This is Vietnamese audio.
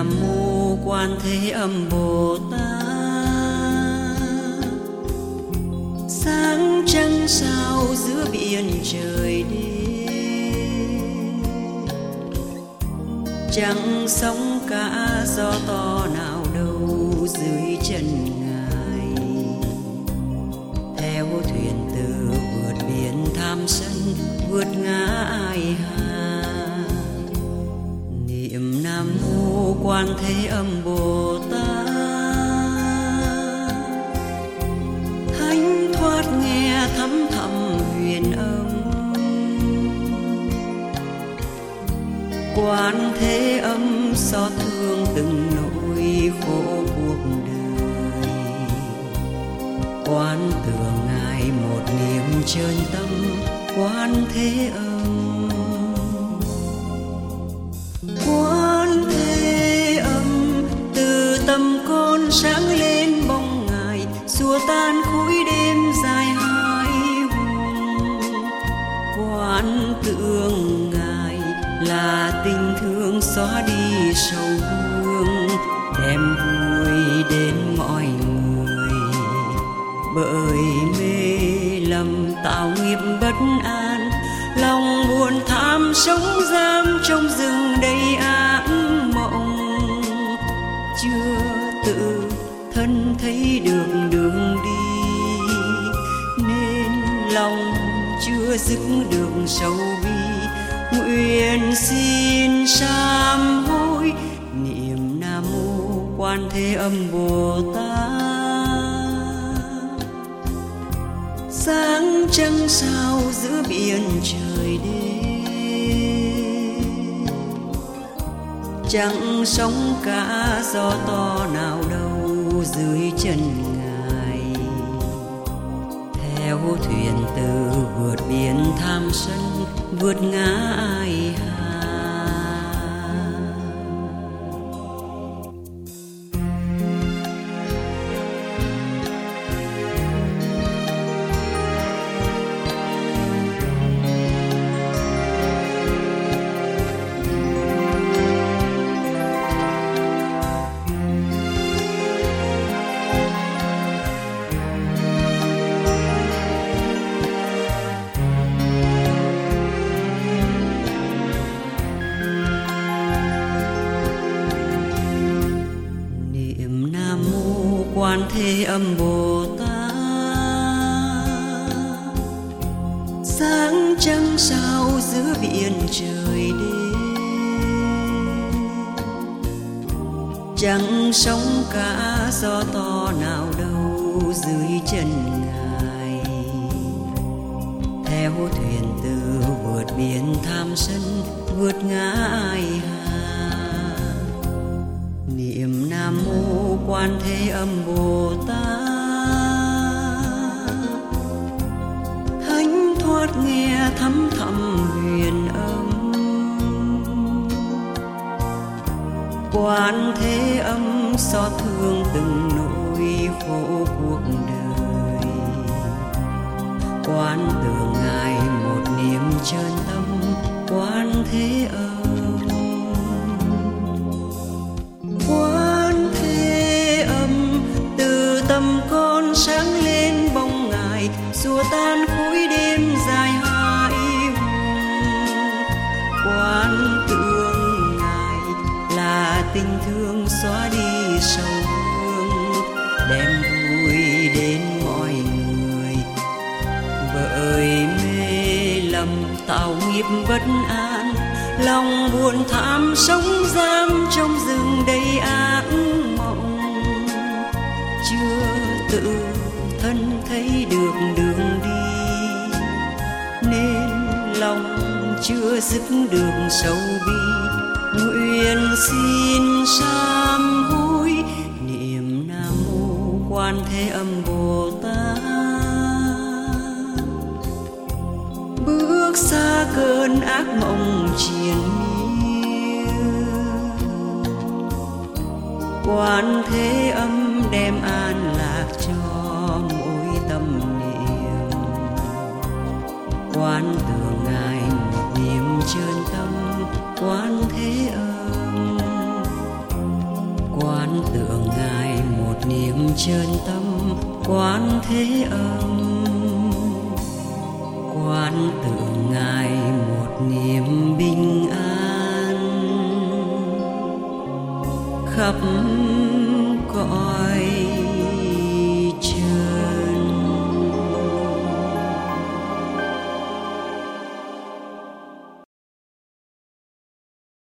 Nam Mô Quan Thế Âm Bồ Tát. Sáng trăng sao giữa biển trời đêm, chẳng sóng cả gió to nào đâu dưới chân Ngài. Theo thuyền từ vượt biển tham sân, vượt ngã ai hà. Niệm Nam Mô Quan Thế Âm Bồ Tát. Thánh thoát nghe thấm thẳm huyền âm, Quan Thế Âm xót thương từng nỗi khổ cuộc đời. Quán tưởng Ngài một niềm chân tâm, Quan Thế Âm. Quan Thế Âm từ tâm con sáng lên bóng Ngài, xua tan khối đêm dài hai hùng. Quán tưởng Ngài là tình thương xóa đi sầu vương, đem vui đến mọi người. Bởi mê lầm tạo nghiệp bất an, lòng buồn tham sống giam trong rừng đầy ác mộng. Chưa tự thân thấy được đường đi, nên lòng chưa dứt được sầu bi. Nguyện xin sám hối, niệm Nam Mô Quan Thế Âm Bồ Tát. Sáng trăng sao giữa biển trời đêm, chẳng sóng cả gió to nào đâu dưới chân Ngài. Theo thuyền từ vượt biển tham sân, vượt ngã ai hà. Quan Thế Âm Bồ Tát. Sáng trăng sao giữa biển trời đêm, chẳng sóng cả gió to nào đâu dưới chân Ngài. Theo thuyền từ vượt biển tham sân, vượt ngã ai hà. Niệm Nam Mô Quan Thế Âm Bồ Tát. Thánh thoát nghe thấm thẳm huyền âm, Quan Thế Âm xót thương từng nỗi khổ cuộc đời. Quán tưởng Ngài một niềm chân tâm, Quan Thế Âm. Quan Thế Âm từ tâm con sáng lên bóng Ngài, xua tan khối đêm dài hai hùng. Quán tưởng Ngài là tình thương xóa đi sầu vương, đem vui đến mọi người. Bởi mê lầm tạo nghiệp bất an, lòng buồn tham sống giam trong rừng đầy ác mộng. Chưa tự thân thấy được đường đi, nên lòng chưa dứt được sầu bi. Nguyện xin sám hối, niệm Nam Mô Quan Thế Âm Bồ Tát. Bước xa cơn ác mộng triền miên, Quan Thế Âm đem an lạc cho mỗi tâm niệm. Quan tưởng Ngài một niềm chân tâm, Quan Thế Âm. tượng Ngài một niềm chân tâm quán thế âm, quán tượng Ngài một niềm bình an khắp cõi